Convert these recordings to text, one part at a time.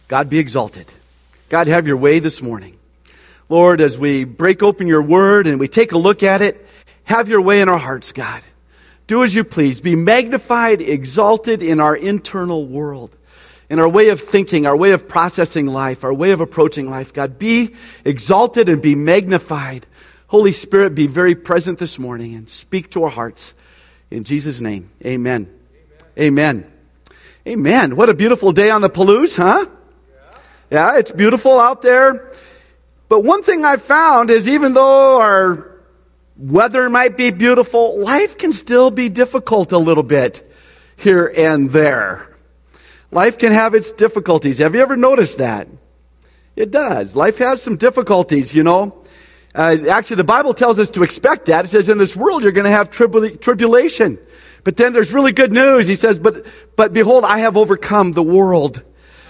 God be exalted. God, have your way this morning. Lord, as we break open your word and we take a look at it, have your way in our hearts, God. Do as you please. Be magnified, exalted in our internal world, in our way of thinking, our way of processing life, our way of approaching life. God, be exalted and be magnified. Holy Spirit, be very present this morning and speak to our hearts. In Jesus' name, amen. Amen. Amen. What a beautiful day on the Palouse, huh? Yeah, it's beautiful out there. But one thing I've found is even though our weather might be beautiful, life can still be difficult a little bit here and there. Life can have its difficulties. Have you ever noticed that? It does. Life has some difficulties, you know. Actually, the Bible tells us to expect that. It says in this world you're going to have tribulation. But then there's really good news. He says, but behold, I have overcome the world.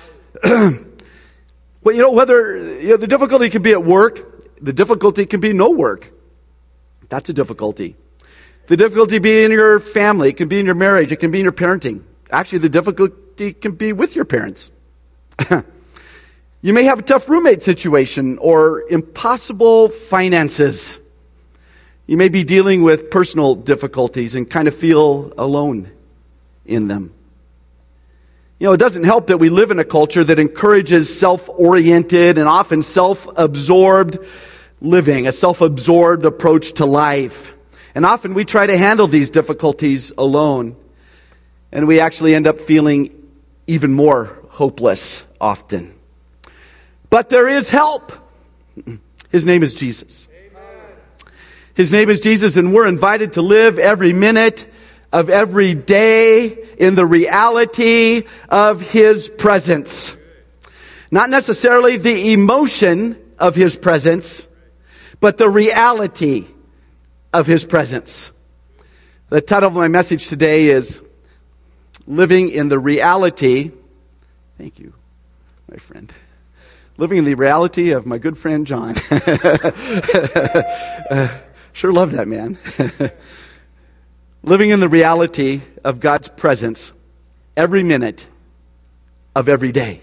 Well, you know, the difficulty can be at work. The difficulty can be no work. That's a difficulty. The difficulty be in your family. It can be in your marriage. It can be in your parenting. Actually, the difficulty can be with your parents. You may have a tough roommate situation or impossible finances. You may be dealing with personal difficulties and kind of feel alone in them. You know, it doesn't help that we live in a culture that encourages self-oriented and often self-absorbed living, a self-absorbed approach to life. And often we try to handle these difficulties alone. And we actually end up feeling even more hopeless often. But there is help. His name is Jesus. His name is Jesus, and we're invited to live every minute of every day in the reality of His presence. Not necessarily the emotion of His presence, but the reality of His presence. The title of my message today is Living in the Reality. Thank you, my friend. Living in the reality of my good friend John. Sure love that man. Living in the reality of God's presence every minute of every day.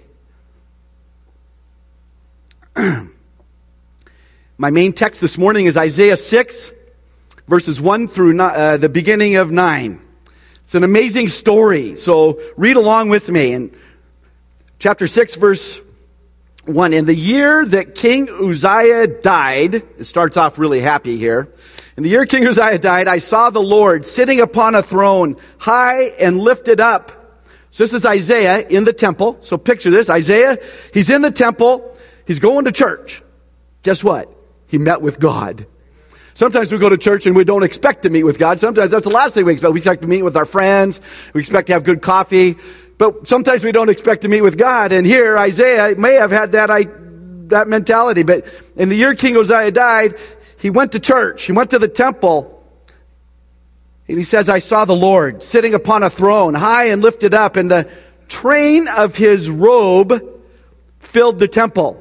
My main text this morning is Isaiah 6, verses 1 through the beginning of 9. It's an amazing story, so read along with me. In chapter 6, verse 1, in the year that King Uzziah died, it starts off really happy here. In the year King Uzziah died, I saw the Lord sitting upon a throne, high and lifted up. So this is Isaiah in the temple. So picture this, Isaiah, he's in the temple, he's going to church. Guess what? He met with God. Sometimes we go to church and we don't expect to meet with God. Sometimes that's the last thing we expect. We expect to meet with our friends. We expect to have good coffee. But sometimes we don't expect to meet with God. And here, Isaiah may have had that mentality. But in the year King Uzziah died, he went to church. He went to the temple. And he says, I saw the Lord sitting upon a throne, high and lifted up, and the train of his robe filled the temple.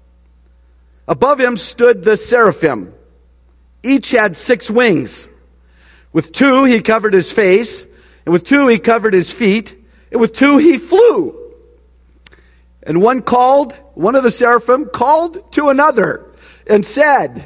Above him stood the seraphim. Each had 6 wings. With 2 he covered his face, and with 2 he covered his feet, and with 2 he flew. And one of the seraphim called to another and said,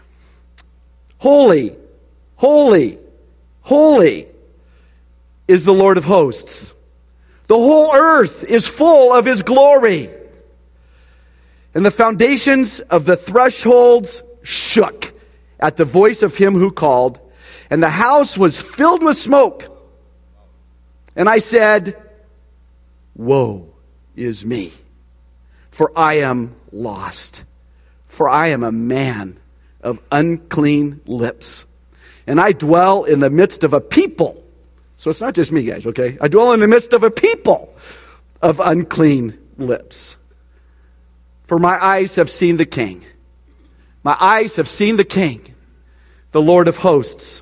Holy, holy, holy is the Lord of hosts. The whole earth is full of His glory. And the foundations of the thresholds shook at the voice of him who called, and the house was filled with smoke. And I said, Woe is me, for I am lost, for I am a man of unclean lips, and I dwell in the midst of a people. So it's not just me, guys, okay? I dwell in the midst of a people of unclean lips. For my eyes have seen the King. My eyes have seen the King, the Lord of hosts.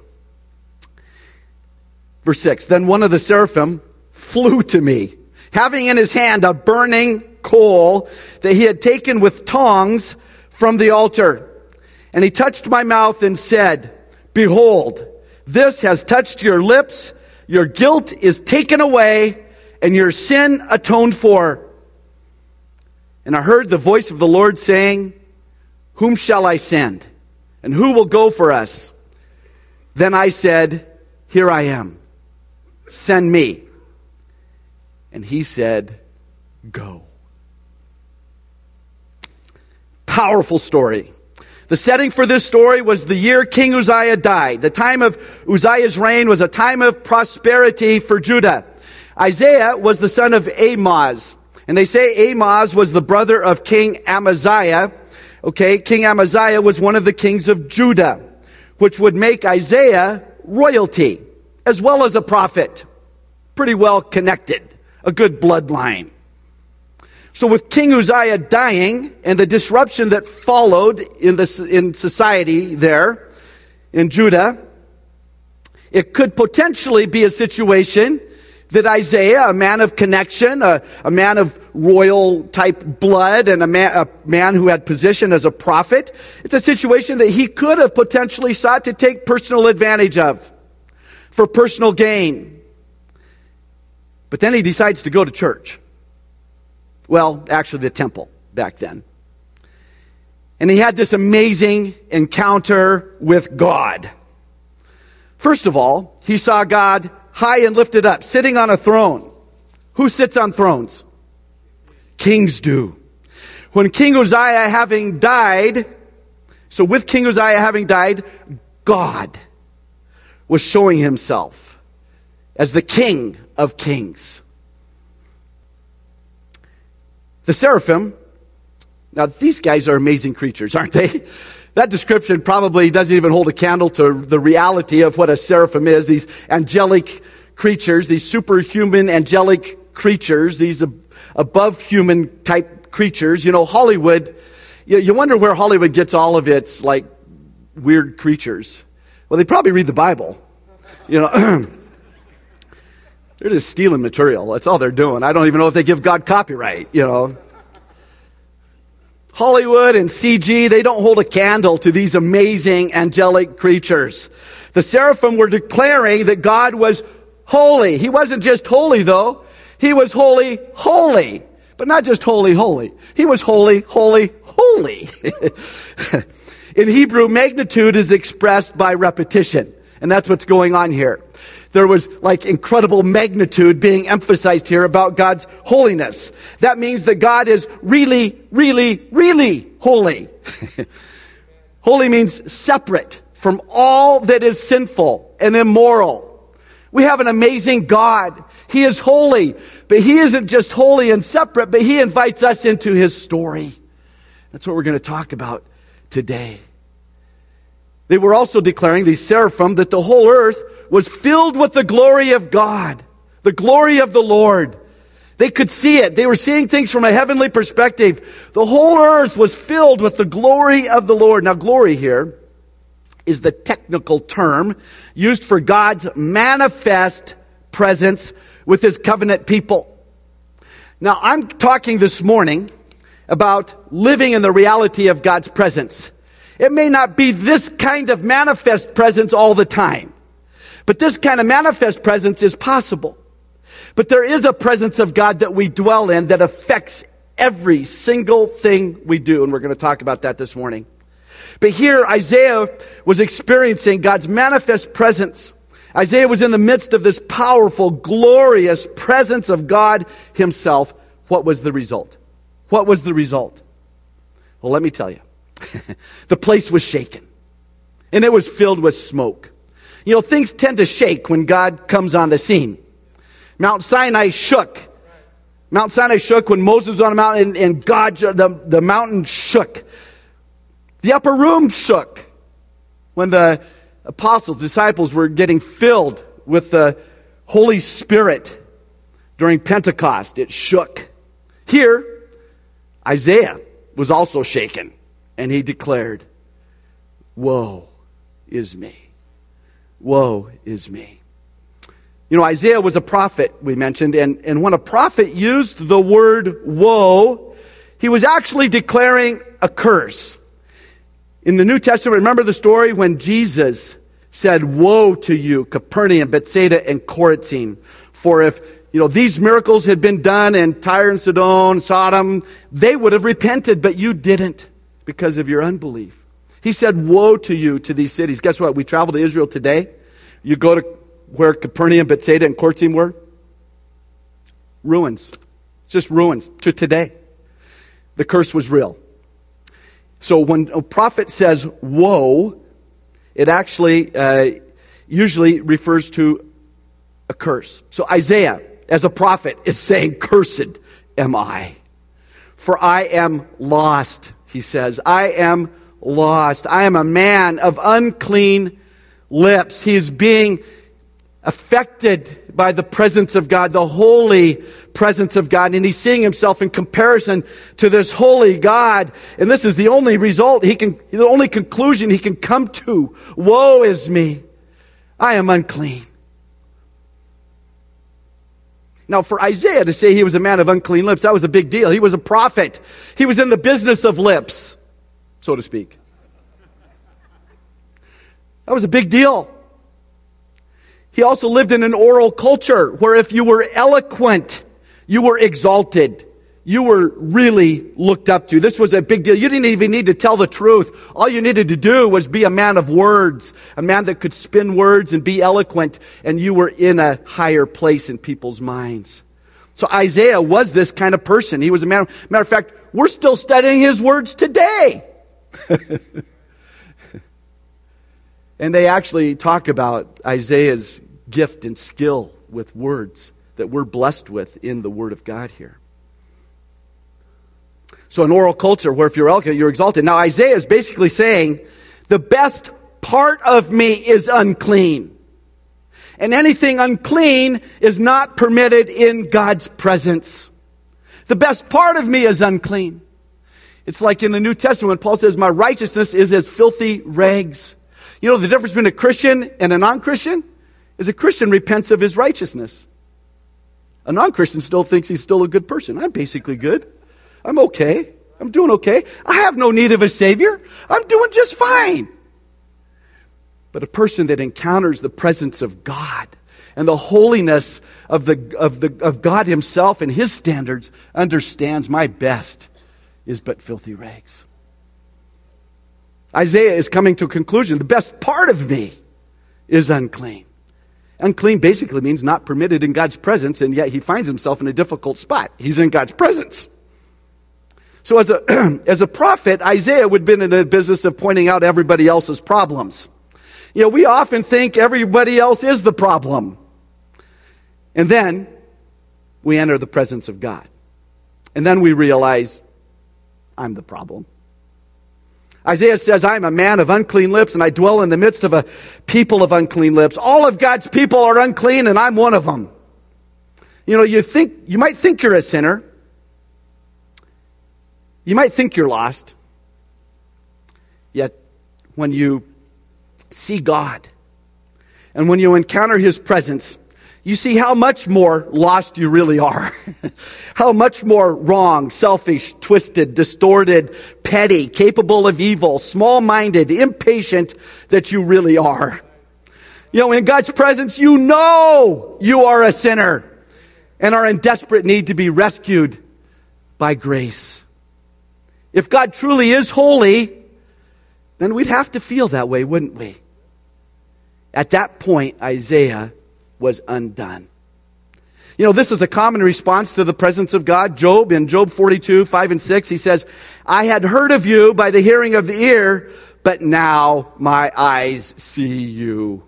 Verse 6, then one of the seraphim flew to me, having in his hand a burning coal that he had taken with tongs from the altar. And he touched my mouth and said, Behold, this has touched your lips. Your guilt is taken away, and your sin atoned for. And I heard the voice of the Lord saying, whom shall I send? And who will go for us? Then I said, here I am. Send me. And he said, go. Powerful story. The setting for this story was the year King Uzziah died. The time of Uzziah's reign was a time of prosperity for Judah. Isaiah was the son of Amoz. And they say Amoz was the brother of King Amaziah. Okay, King Amaziah was one of the kings of Judah, which would make Isaiah royalty, as well as a prophet. Pretty well connected, a good bloodline. So with King Uzziah dying and the disruption that followed in society there in Judah, it could potentially be a situation that Isaiah, a man of connection, a man of royal type blood, and a man who had position as a prophet, it's a situation that he could have potentially sought to take personal advantage of for personal gain. But then he decides to go to church. Well, actually the temple back then. And he had this amazing encounter with God. First of all, he saw God high and lifted up, sitting on a throne. Who sits on thrones? Kings do. When King Uzziah having died, so with King Uzziah having died, God was showing himself as the King of Kings. The seraphim, now these guys are amazing creatures, aren't they? That description probably doesn't even hold a candle to the reality of what a seraphim is. These angelic creatures, these superhuman angelic creatures, these above human type creatures. You know, Hollywood, you wonder where Hollywood gets all of its like weird creatures. Well, they probably read the Bible. You know, they're just stealing material. That's all they're doing. I don't even know if they give God copyright, you know. Hollywood and CG, they don't hold a candle to these amazing angelic creatures. The seraphim were declaring that God was holy. He wasn't just holy, though. He was holy, holy. But not just holy, holy. He was holy, holy, holy. In Hebrew, magnitude is expressed by repetition. And that's what's going on here. There was like incredible magnitude being emphasized here about God's holiness. That means that God is really, really, really holy. Holy means separate from all that is sinful and immoral. We have an amazing God. He is holy, but He isn't just holy and separate, but He invites us into His story. That's what we're going to talk about today. They were also declaring, these seraphim, that the whole earth was filled with the glory of God, the glory of the Lord. They could see it. They were seeing things from a heavenly perspective. The whole earth was filled with the glory of the Lord. Now, glory here is the technical term used for God's manifest presence with His covenant people. Now, I'm talking this morning about living in the reality of God's presence. It may not be this kind of manifest presence all the time, but this kind of manifest presence is possible. But there is a presence of God that we dwell in that affects every single thing we do, and we're going to talk about that this morning. But here, Isaiah was experiencing God's manifest presence. Isaiah was in the midst of this powerful, glorious presence of God Himself. What was the result? What was the result? Well, let me tell you. The place was shaken, and it was filled with smoke. You know, things tend to shake when God comes on the scene. Mount Sinai shook. Mount Sinai shook when Moses was on the mountain, and God, the mountain shook. The upper room shook when the apostles, disciples were getting filled with the Holy Spirit during Pentecost. It shook. Here, Isaiah was also shaken. And he declared, woe is me. Woe is me. You know, Isaiah was a prophet, we mentioned, and when a prophet used the word woe, he was actually declaring a curse. In the New Testament, remember the story when Jesus said, woe to you, Capernaum, Bethsaida, and Chorazin, for if these miracles had been done in Tyre and Sidon, Sodom, they would have repented, but you didn't because of your unbelief. He said, woe to you, to these cities. Guess what? We travel to Israel today. You go to where Capernaum, Bethsaida, and Chorazin were. Ruins. It's just ruins to today. The curse was real. So when a prophet says, woe, it actually usually refers to a curse. So Isaiah, as a prophet, is saying, cursed am I. For I am lost, he says. I am lost. I am a man of unclean lips. He's being affected by the presence of God, the holy presence of God, and he's seeing himself in comparison to this holy God. And this is the only result the only conclusion he can come to. Woe is me. I am unclean. Now, for Isaiah to say he was a man of unclean lips, that was a big deal. He was a prophet. He was in the business of lips, so to speak. That was a big deal. He also lived in an oral culture where if you were eloquent, you were exalted. You were really looked up to. This was a big deal. You didn't even need to tell the truth. All you needed to do was be a man of words, a man that could spin words and be eloquent, and you were in a higher place in people's minds. So Isaiah was this kind of person. He was a man. Matter of fact, we're still studying his words today. And they actually talk about Isaiah's gift and skill with words that we're blessed with in the Word of God here. So an oral culture where if you're eloquent, you're exalted. Now Isaiah is basically saying, the best part of me is unclean. And anything unclean is not permitted in God's presence. The best part of me is unclean. It's like in the New Testament when Paul says, my righteousness is as filthy rags. You know the difference between a Christian and a non-Christian? Is a Christian repents of his righteousness. A non-Christian still thinks he's still a good person. I'm basically good. I'm okay. I'm doing okay. I have no need of a Savior. I'm doing just fine. But a person that encounters the presence of God and the holiness of God himself and his standards understands my best is but filthy rags. Isaiah is coming to a conclusion. The best part of me is unclean. Unclean basically means not permitted in God's presence, and yet he finds himself in a difficult spot. He's in God's presence. So as a prophet, Isaiah would have been in the business of pointing out everybody else's problems. We often think everybody else is the problem. And then we enter the presence of God. And then we realize, I'm the problem. Isaiah says, I am a man of unclean lips, and I dwell in the midst of a people of unclean lips. All of God's people are unclean, and I'm one of them. You might think you're a sinner. You might think you're lost. Yet, when you see God, and when you encounter his presence, you see how much more lost you really are. How much more wrong, selfish, twisted, distorted, petty, capable of evil, small-minded, impatient that you really are. In God's presence, you are a sinner and are in desperate need to be rescued by grace. If God truly is holy, then we'd have to feel that way, wouldn't we? At that point, Isaiah was undone. This is a common response to the presence of God. Job, in Job 42, 5 and 6, he says, I had heard of you by the hearing of the ear, but now my eyes see you.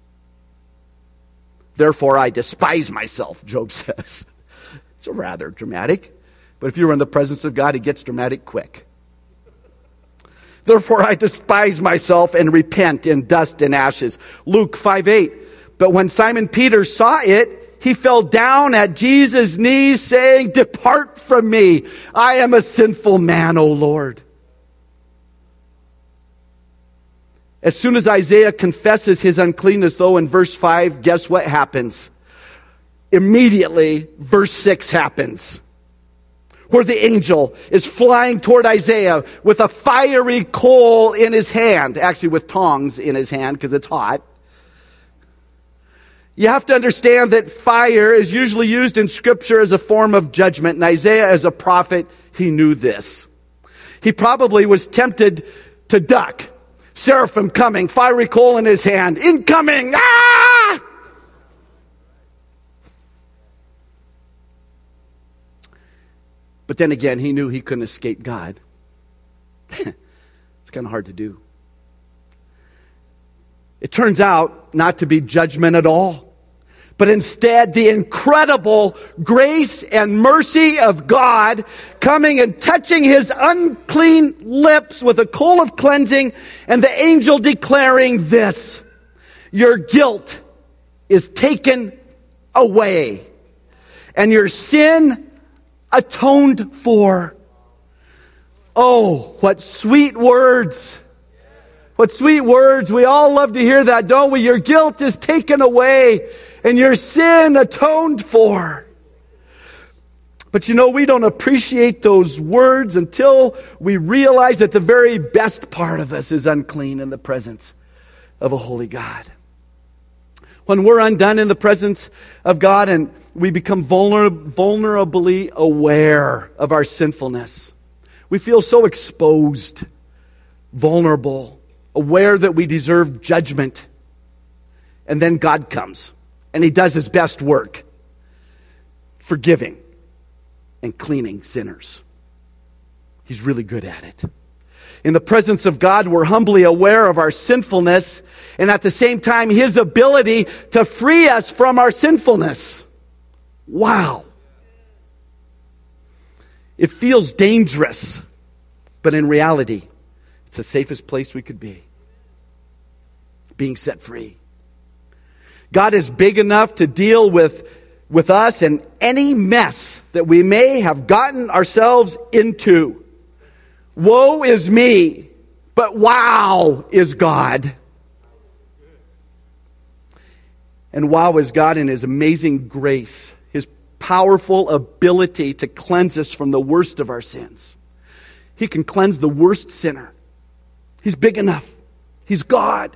Therefore I despise myself, Job says. It's rather dramatic. But if you're in the presence of God, it gets dramatic quick. Therefore I despise myself and repent in dust and ashes. Luke 5:8. But when Simon Peter saw it, he fell down at Jesus' knees, saying, depart from me. I am a sinful man, O Lord. As soon as Isaiah confesses his uncleanness, though, in verse 5, guess what happens? Immediately, verse 6 happens, where the angel is flying toward Isaiah with a fiery coal in his hand, actually with tongs in his hand because it's hot. You have to understand that fire is usually used in Scripture as a form of judgment. And Isaiah, as a prophet, he knew this. He probably was tempted to duck. Seraphim coming, fiery coal in his hand. Incoming! Ah! But then again, he knew he couldn't escape God. It's kind of hard to do. It turns out not to be judgment at all, but instead the incredible grace and mercy of God coming and touching his unclean lips with a coal of cleansing, and the angel declaring this: your guilt is taken away, and your sin atoned for. Oh, what sweet words. What sweet words. We all love to hear that, don't we? Your guilt is taken away and your sin atoned for. But you know, we don't appreciate those words until we realize that the very best part of us is unclean in the presence of a holy God. When we're undone in the presence of God and we become vulnerably aware of our sinfulness, we feel so exposed, vulnerable, aware that we deserve judgment. And then God comes and he does his best work, forgiving and cleaning sinners. He's really good at it. In the presence of God, we're humbly aware of our sinfulness and at the same time his ability to free us from our sinfulness. Wow. It feels dangerous, but in reality, it's the safest place we could be. Being set free. God is big enough to deal with us and any mess that we may have gotten ourselves into. Woe is me, but wow is God. And wow is God in his amazing grace, his powerful ability to cleanse us from the worst of our sins. He can cleanse the worst sinner. He's big enough. He's God.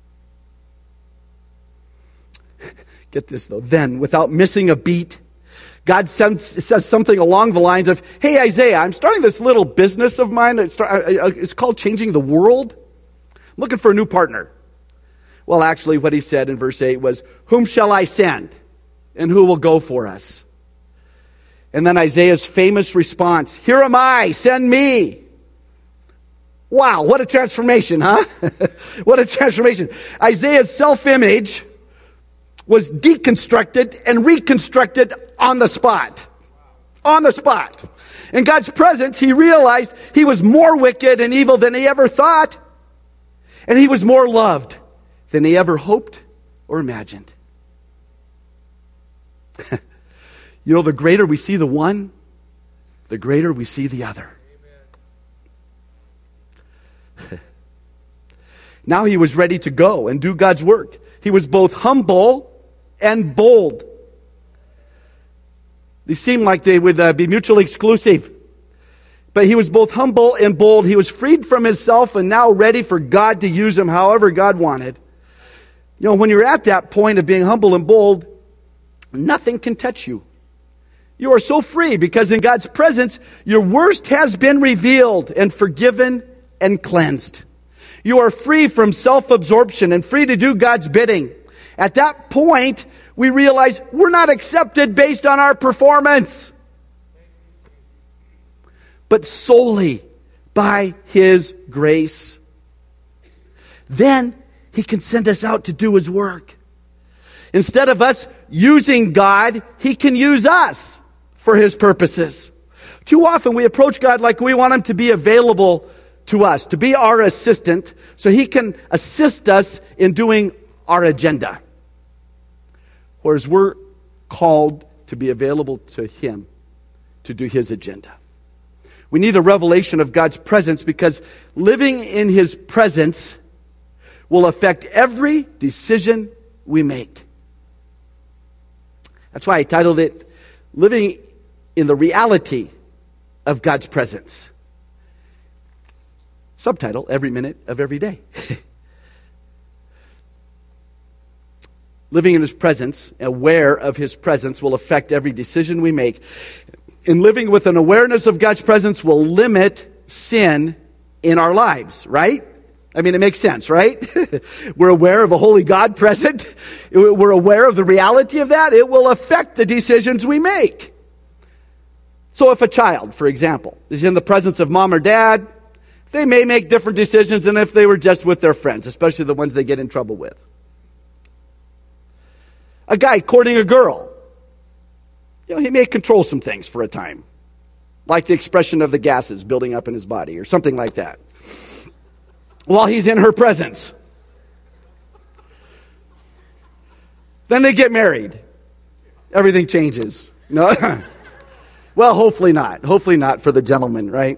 Get this though. Then, without missing a beat, God says something along the lines of, hey Isaiah, I'm starting this little business of mine. It's called changing the world. I'm looking for a new partner. Well, actually what he said in verse 8 was, whom shall I send? And who will go for us? And then Isaiah's famous response, here am I, send me. Wow, what a transformation, huh? What a transformation. Isaiah's self-image was deconstructed and reconstructed on the spot. On the spot. In God's presence, he realized he was more wicked and evil than he ever thought. And he was more loved than he ever hoped or imagined. You know, the greater we see the one, the greater we see the other. Now he was ready to go and do God's work. He was both humble and bold. They seemed like they would be mutually exclusive. But he was both humble and bold. He was freed from himself and now ready for God to use him however God wanted. You know, when you're at that point of being humble and bold, nothing can touch you. You are so free because in God's presence, your worst has been revealed and forgiven and cleansed. You are free from self-absorption and free to do God's bidding. At that point, we realize we're not accepted based on our performance, but solely by his grace. Then he can send us out to do his work. Instead of us using God, he can use us for his purposes. Too often we approach God like we want him to be available to us, to be our assistant, so he can assist us in doing our agenda. Whereas we're called to be available to him to do his agenda. We need a revelation of God's presence because living in his presence will affect every decision we make. That's why I titled it, Living in the Reality of God's Presence. Subtitle, Every Minute of Every Day. living in His presence, aware of His presence, will affect every decision we make. And living with an awareness of God's presence will limit sin in our lives, right? I mean, it makes sense, right? We're aware of a holy God present. We're aware of the reality of that. It will affect the decisions we make. So if a child, for example, is in the presence of mom or dad, they may make different decisions than if they were just with their friends, especially the ones they get in trouble with. A guy courting a girl, he may control some things for a time, like the expression of the gases building up in his body or something like that, while he's in her presence. Then they get married. Everything changes. No? Well, hopefully not. Hopefully not for the gentleman, right?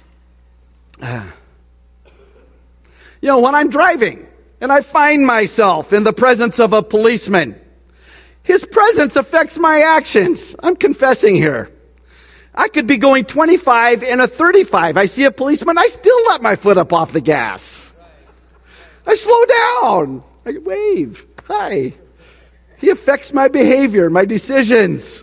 When I'm driving and I find myself in the presence of a policeman, his presence affects my actions. I'm confessing here. I could be going 25 and a 35. I see a policeman, I still let my foot up off the gas. I slow down. I wave. Hi. He affects my behavior, my decisions.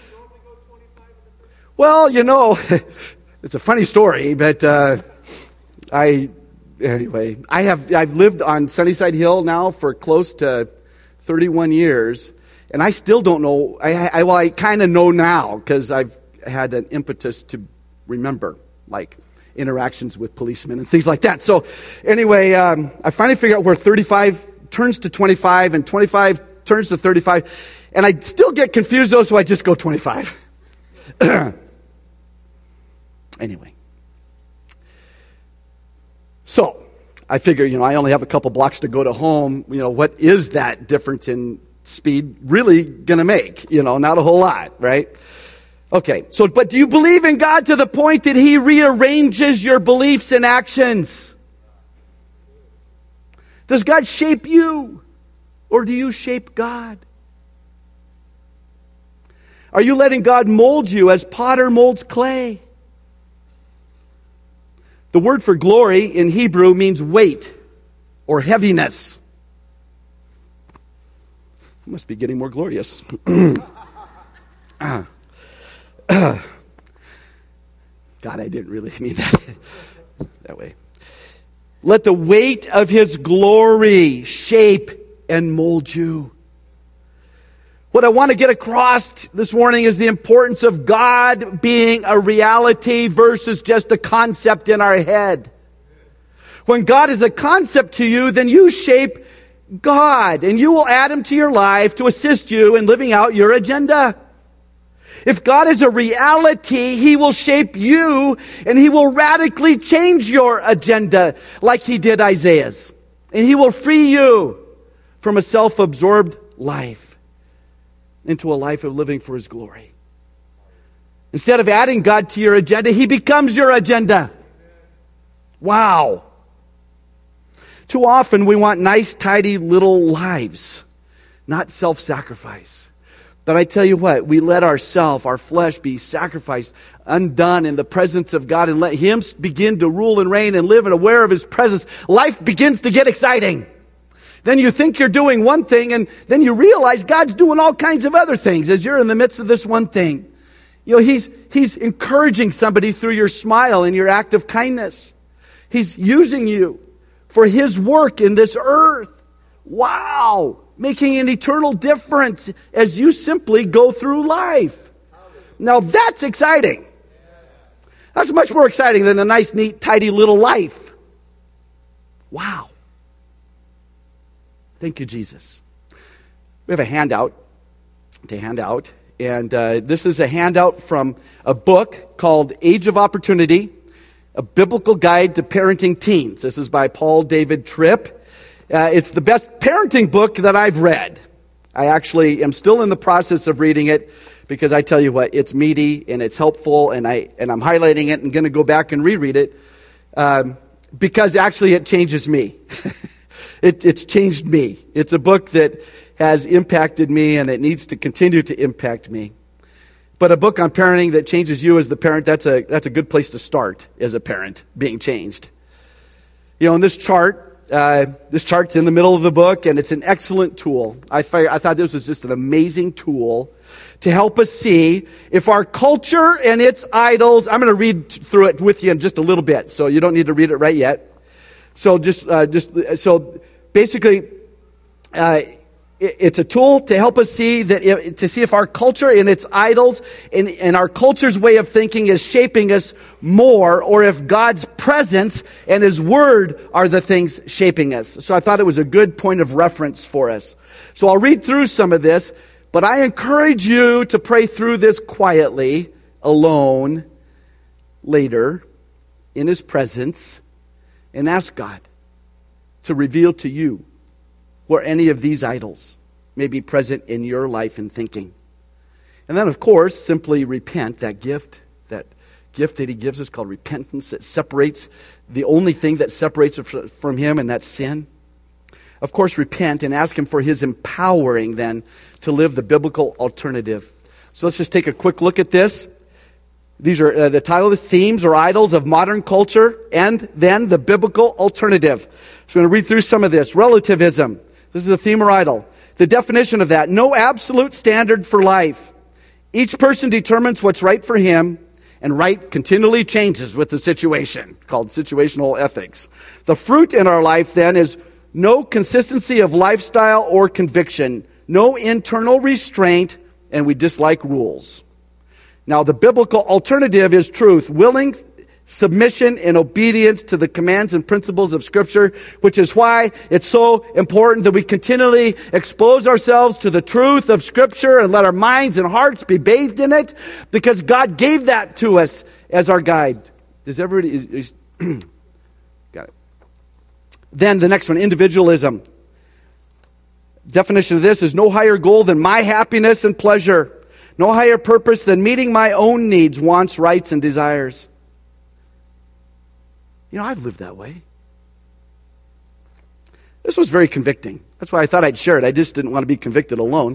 Well, it's a funny story, but I've lived on Sunnyside Hill now for close to 31 years, and I still don't know. I kind of know now because I've had an impetus to remember, like interactions with policemen and things like that. So anyway, I finally figured out where 35 turns to 25 and 25 turns to 35, and I still get confused though, so I just go 25. Anyway. So, I figure, I only have a couple blocks to go to home. What is that difference in speed really going to make? Not a whole lot, right? Okay, but do you believe in God to the point that He rearranges your beliefs and actions? Does God shape you, or do you shape God? Are you letting God mold you as potter molds clay? The word for glory in Hebrew means weight or heaviness. I must be getting more glorious. God, I didn't really mean that way. Let the weight of His glory shape and mold you. What I want to get across this morning is the importance of God being a reality versus just a concept in our head. When God is a concept to you, then you shape God, and you will add Him to your life to assist you in living out your agenda. If God is a reality, He will shape you, and He will radically change your agenda like He did Isaiah's. And He will free you from a self-absorbed life into a life of living for His glory. Instead of adding God to your agenda, He becomes your agenda. Wow. Too often we want nice, tidy little lives, not self-sacrifice. But I tell you what, we let our flesh be sacrificed, undone in the presence of God, and let Him begin to rule and reign and live and aware of His presence. Life begins to get exciting. Then you think you're doing one thing, and then you realize God's doing all kinds of other things as you're in the midst of this one thing. He's encouraging somebody through your smile and your act of kindness. He's using you for His work in this earth. Wow! Making an eternal difference as you simply go through life. Now that's exciting. That's much more exciting than a nice, neat, tidy little life. Wow. Thank you, Jesus. We have a handout to hand out. And this is a handout from a book called Age of Opportunity, a biblical guide to parenting teens. This is by Paul David Tripp. It's the best parenting book that I've read. I actually am still in the process of reading it because I tell you what, it's meaty and it's helpful, and I'm highlighting it and going to go back and reread it because actually it changes me. It's changed me. It's a book that has impacted me, and it needs to continue to impact me. But a book on parenting that changes you as the parent, that's a good place to start as a parent, being changed. In this chart, This chart's in the middle of the book, and it's an excellent tool. I thought this was just an amazing tool to help us see if our culture and its idols. I'm going to read through it with you in just a little bit, so you don't need to read it right yet. So so basically, it's a tool to help us see to see if our culture and its idols and our culture's way of thinking is shaping us more, or if God's presence and His Word are the things shaping us. So I thought it was a good point of reference for us. So I'll read through some of this, but I encourage you to pray through this quietly, alone, later, in His presence, and ask God to reveal to you where any of these idols may be present in your life and thinking. And then, of course, simply repent. That gift that He gives us called repentance, that separates, the only thing that separates us from Him, and that's sin. Of course, repent and ask Him for His empowering then to live the biblical alternative. So let's just take a quick look at this. These are the title of the themes or idols of modern culture, and then the biblical alternative. So I'm going to read through some of this. Relativism. This is a theme or idol. The definition of that: no absolute standard for life. Each person determines what's right for him, and right continually changes with the situation, called situational ethics. The fruit in our life then is no consistency of lifestyle or conviction, no internal restraint, and we dislike rules. Now, the biblical alternative is truth, willing submission and obedience to the commands and principles of Scripture, which is why it's so important that we continually expose ourselves to the truth of Scripture and let our minds and hearts be bathed in it, because God gave that to us as our guide. Does everybody... Got it. Then the next one, individualism. Definition of this is no higher goal than my happiness and pleasure. No higher purpose than meeting my own needs, wants, rights, and desires. You know, I've lived that way. This was very convicting. That's why I thought I'd share it. I just didn't want to be convicted alone.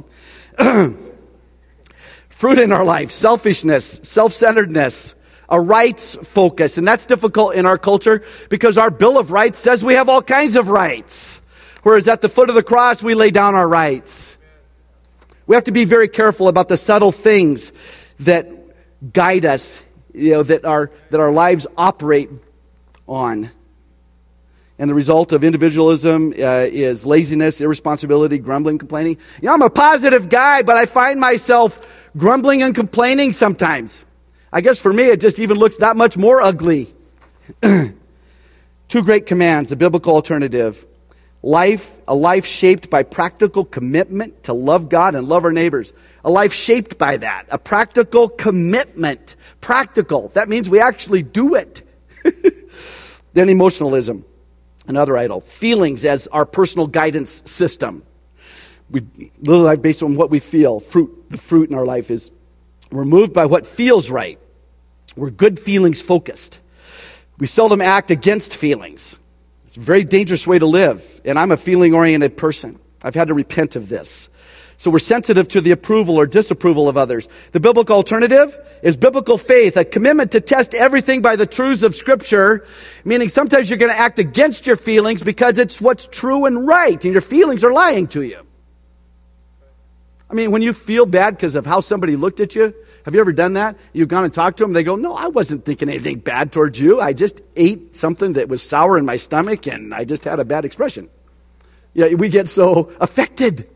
Fruit in our life, selfishness, self-centeredness, a rights focus. And that's difficult in our culture because our Bill of Rights says we have all kinds of rights. Whereas at the foot of the cross, we lay down our rights. We have to be very careful about the subtle things that guide us, that our lives operate on. And the result of individualism is laziness, irresponsibility, grumbling, complaining. I'm a positive guy, but I find myself grumbling and complaining sometimes. I guess for me, it just even looks that much more ugly. Two great commands, the biblical alternative. A life shaped by practical commitment to love God and love our neighbors. A life shaped by that. A practical commitment. Practical. That means we actually do it. Then emotionalism, another idol. Feelings as our personal guidance system. We live life based on what we feel. The fruit in our life is we're moved by what feels right. We're good feelings focused. We seldom act against feelings. It's a very dangerous way to live. And I'm a feeling-oriented person. I've had to repent of this. So we're sensitive to the approval or disapproval of others. The biblical alternative is biblical faith, a commitment to test everything by the truths of Scripture, meaning sometimes you're going to act against your feelings because it's what's true and right, and your feelings are lying to you. I mean, when you feel bad because of how somebody looked at you, have you ever done that? You've gone and talked to them, they go, no, I wasn't thinking anything bad towards you. I just ate something that was sour in my stomach, and I just had a bad expression. Yeah, we get so affected.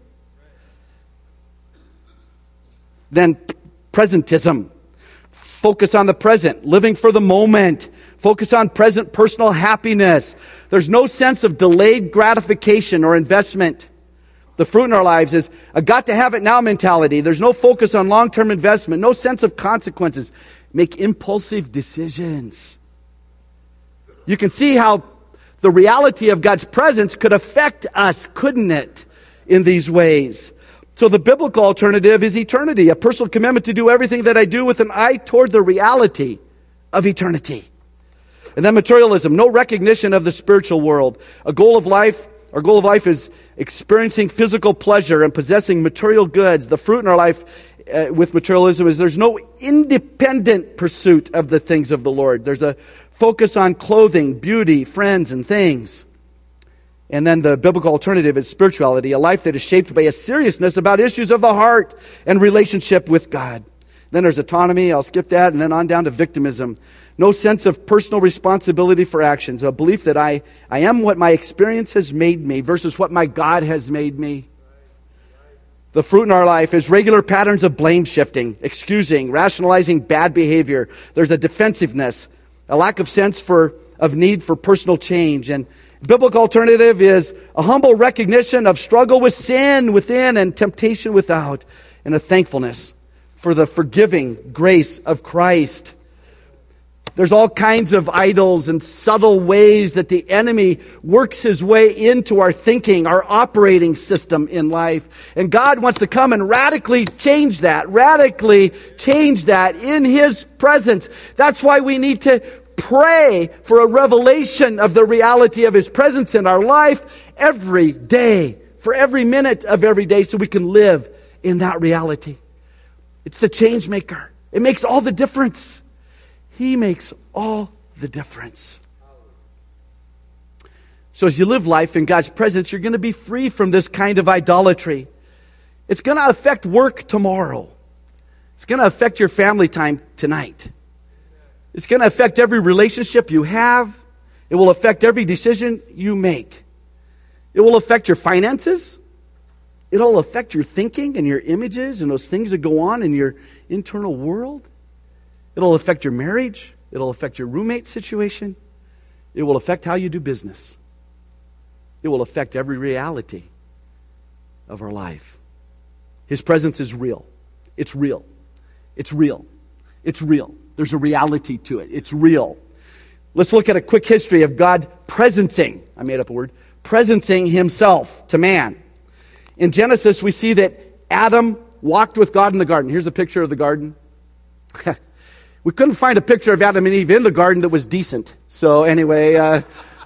Then presentism. Focus on the present, living for the moment. Focus on present personal happiness. There's no sense of delayed gratification or investment. The fruit in our lives is a got-to-have-it-now mentality. There's no focus on long-term investment, no sense of consequences. Make impulsive decisions. You can see how the reality of God's presence could affect us, couldn't it, in these ways? So the biblical alternative is eternity, a personal commitment to do everything that I do with an eye toward the reality of eternity. And then materialism, no recognition of the spiritual world. Our goal of life is experiencing physical pleasure and possessing material goods. The fruit in our life with materialism is there's no independent pursuit of the things of the Lord. There's a focus on clothing, beauty, friends, and things. And then the biblical alternative is spirituality, a life that is shaped by a seriousness about issues of the heart and relationship with God. Then there's autonomy, I'll skip that, and then on down to victimism. No sense of personal responsibility for actions, a belief that I am what my experience has made me versus what my God has made me. The fruit in our life is regular patterns of blame shifting, excusing, rationalizing bad behavior. There's a defensiveness, a lack of sense of need for personal change. And biblical alternative is a humble recognition of struggle with sin within and temptation without, and a thankfulness for the forgiving grace of Christ. There's all kinds of idols and subtle ways that the enemy works his way into our thinking, our operating system in life. And God wants to come and radically change that in His presence. That's why we need to pray for a revelation of the reality of His presence in our life every day, for every minute of every day, so we can live in that reality. It's the change maker. It makes all the difference. He makes all the difference. So as you live life in God's presence, you're going to be free from this kind of idolatry. It's going to affect work tomorrow. It's going to affect your family time tonight. It's going to affect every relationship you have. It will affect every decision you make. It will affect your finances. It'll affect your thinking and your images and those things that go on in your internal world. It'll affect your marriage. It'll affect your roommate situation. It will affect how you do business. It will affect every reality of our life. His presence is real. It's real. It's real. It's real. There's a reality to it. It's real. Let's look at a quick history of God presencing, I made up a word, presencing Himself to man. In Genesis, we see that Adam walked with God in the garden. Here's a picture of the garden. We couldn't find a picture of Adam and Eve in the garden that was decent. So anyway,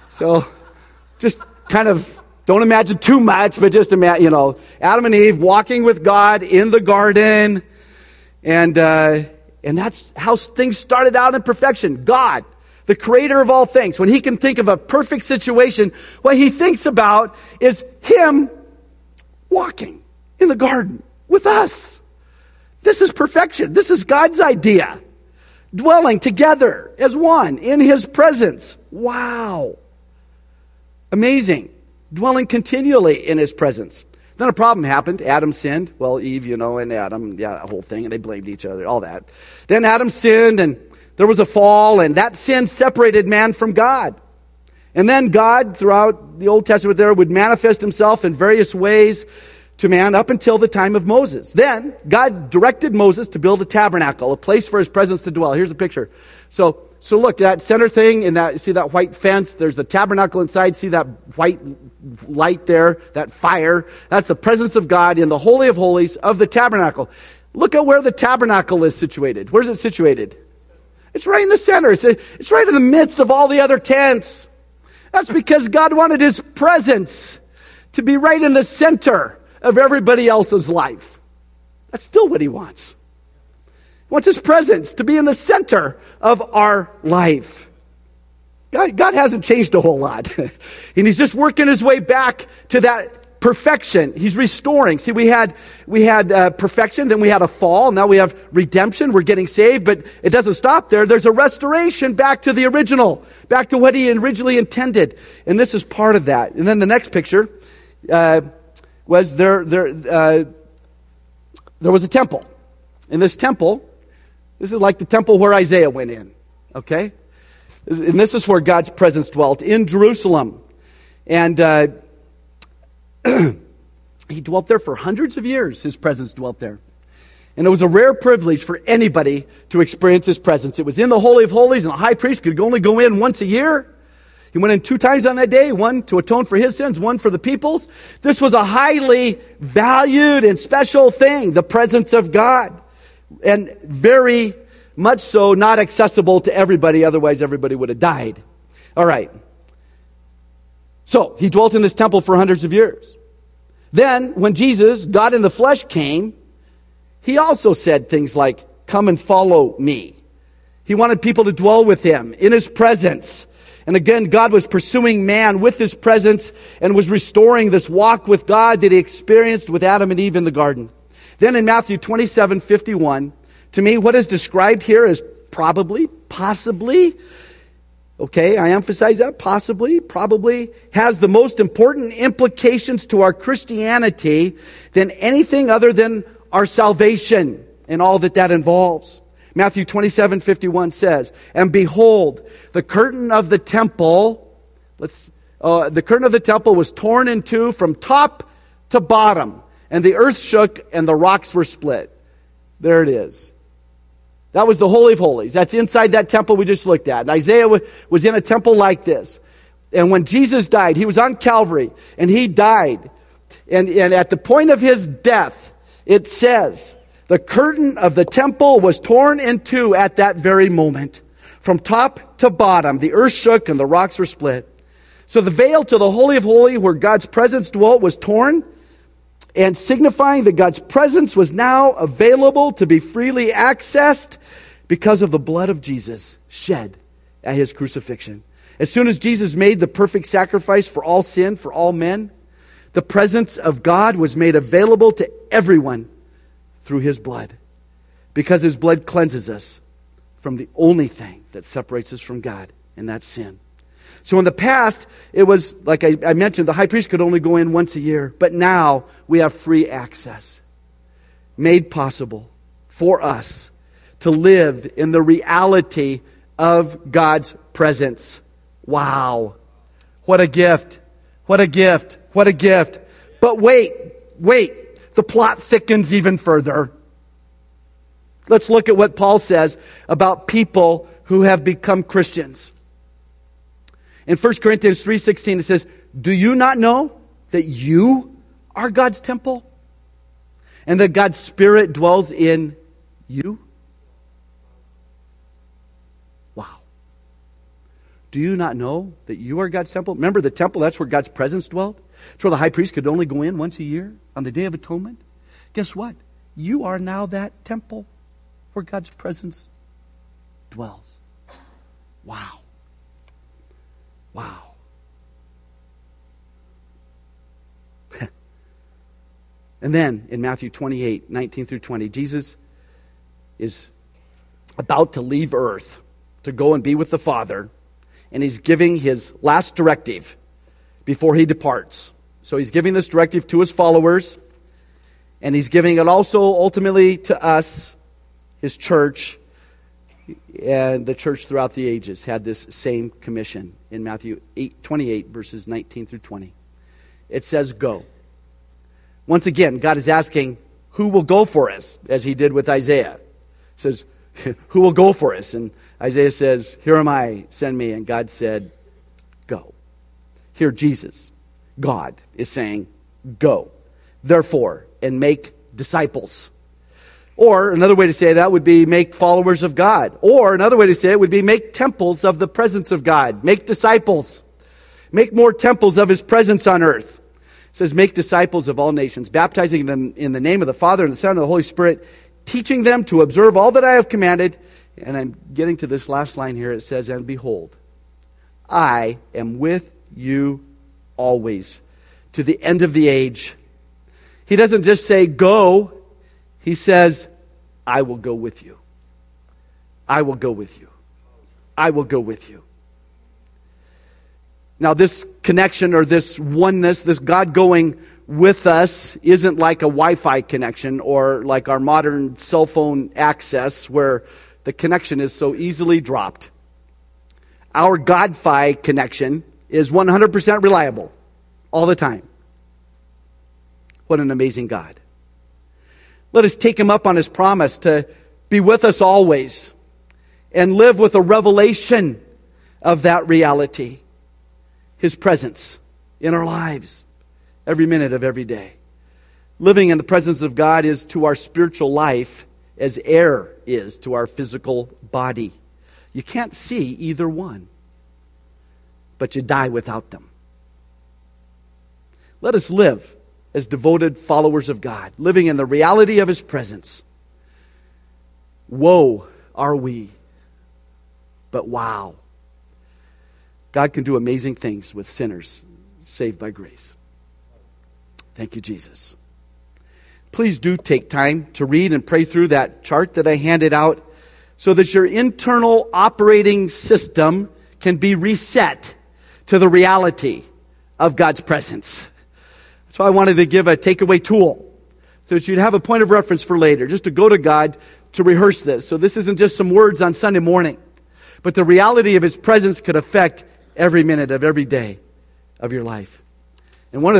just kind of don't imagine too much, but just imagine, Adam and Eve walking with God in the garden. And that's how things started out in perfection. God, the creator of all things, when He can think of a perfect situation, what He thinks about is Him walking in the garden with us. This is perfection. This is God's idea. Dwelling together as one in His presence. Wow. Amazing. Dwelling continually in His presence. Then a problem happened. Adam sinned. Well, Eve, and Adam, the whole thing, and they blamed each other, all that. Then Adam sinned, and there was a fall, and that sin separated man from God. And then God, throughout the Old Testament there, would manifest Himself in various ways to man up until the time of Moses. Then God directed Moses to build a tabernacle, a place for His presence to dwell. Here's a picture. So look, that center thing, you see that white fence? There's the tabernacle inside. See that white light there, that fire? That's the presence of God in the Holy of Holies of the tabernacle. Look at where the tabernacle is situated. Where's it situated? It's right in the center. It's right in the midst of all the other tents. That's because God wanted His presence to be right in the center of everybody else's life. That's still what He wants. He wants His presence to be in the center of our life. God hasn't changed a whole lot. And He's just working His way back to that perfection. He's restoring. See, we had perfection, then we had a fall, now we have redemption, we're getting saved, but it doesn't stop there. There's a restoration back to the original, back to what He originally intended. And this is part of that. And then the next picture was there was a temple. In this temple, this is like the temple where Isaiah went in, okay? And this is where God's presence dwelt, in Jerusalem. And He dwelt there for hundreds of years. His presence dwelt there. And it was a rare privilege for anybody to experience His presence. It was in the Holy of Holies, and the high priest could only go in once a year. He went in 2 times on that day, one to atone for his sins, one for the people's. This was a highly valued and special thing, the presence of God. And very much so not accessible to everybody, otherwise everybody would have died. All right. So, He dwelt in this temple for hundreds of years. Then, when Jesus, God in the flesh, came, He also said things like, "Come and follow me." He wanted people to dwell with Him in His presence. And again, God was pursuing man with His presence and was restoring this walk with God that He experienced with Adam and Eve in the garden. Then in Matthew 27:51, to me, what is described here is probably, possibly, okay, I emphasize that, possibly, probably, has the most important implications to our Christianity than anything other than our salvation and all that involves. Matthew 27:51 says, "And behold, the curtain of the temple," the curtain of the temple was torn in two from top to bottom, and the earth shook and the rocks were split. There it is. That was the Holy of Holies. That's inside that temple we just looked at. And Isaiah was in a temple like this. And when Jesus died, He was on Calvary, and He died. And at the point of His death, it says, the curtain of the temple was torn in two at that very moment. From top to bottom, the earth shook and the rocks were split. So the veil to the Holy of Holies, where God's presence dwelt, was torn, and signifying that God's presence was now available to be freely accessed because of the blood of Jesus shed at His crucifixion. As soon as Jesus made the perfect sacrifice for all sin, for all men, the presence of God was made available to everyone through His blood, because His blood cleanses us from the only thing that separates us from God, and that's sin. So in the past, it was, like I mentioned, the high priest could only go in once a year, but now we have free access, made possible for us to live in the reality of God's presence. Wow. What a gift. What a gift. What a gift. But wait. The plot thickens even further. Let's look at what Paul says about people who have become Christians. In 1 Corinthians 3:16 it says, "Do you not know that you are God's temple? And that God's Spirit dwells in you?" Wow. Do you not know that you are God's temple? Remember the temple, that's where God's presence dwelt? It's where the high priest could only go in once a year on the Day of Atonement. Guess what? You are now that temple where God's presence dwells. Wow. Wow. And then in Matthew 28:19 through 20, Jesus is about to leave earth to go and be with the Father, and He's giving His last directive before He departs. So He's giving this directive to His followers, and He's giving it also ultimately to us, His church. And the church throughout the ages had this same commission in Matthew 28, verses 19 through 20. It says, "Go." Once again, God is asking, who will go for us, as He did with Isaiah. He says, who will go for us? And Isaiah says, "Here am I, send me." And God said, "Go." Here Jesus, God, is saying, "Go, therefore, and make disciples." Or another way to say that would be make followers of God. Or another way to say it would be make temples of the presence of God. Make disciples. Make more temples of His presence on earth. It says, "Make disciples of all nations, baptizing them in the name of the Father and the Son and the Holy Spirit, teaching them to observe all that I have commanded." And I'm getting to this last line here. It says, "And behold, I am with you always, to the end of the age." He doesn't just say, "Go." He says, "I will go with you. I will go with you. I will go with you." Now this connection, or this oneness, this God going with us, isn't like a Wi-Fi connection or like our modern cell phone access where the connection is so easily dropped. Our God-Fi connection is 100% reliable all the time. What an amazing God. Let us take Him up on His promise to be with us always and live with a revelation of that reality. His presence in our lives every minute of every day. Living in the presence of God is to our spiritual life as air is to our physical body. You can't see either one, but you die without them. Let us live as devoted followers of God, living in the reality of His presence. Woe are we, but wow. God can do amazing things with sinners saved by grace. Thank you, Jesus. Please do take time to read and pray through that chart that I handed out so that your internal operating system can be reset to the reality of God's presence. That's why I wanted to give a takeaway tool so that you'd have a point of reference for later, just to go to God to rehearse this. So this isn't just some words on Sunday morning, but the reality of His presence could affect every minute of every day of your life. And one of the